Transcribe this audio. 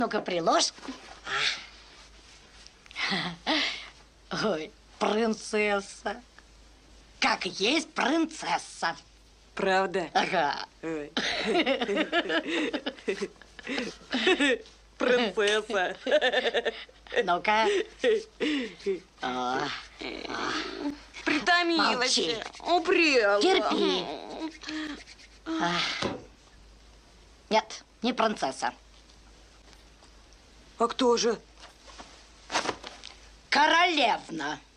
Ну-ка, приложь. Ой, принцесса. Как есть принцесса. Правда? Ага. Ой. Принцесса. Ну-ка. Притомилась. Молчи. Упрела. Терпи. Нет, не принцесса. А кто же? Королевна.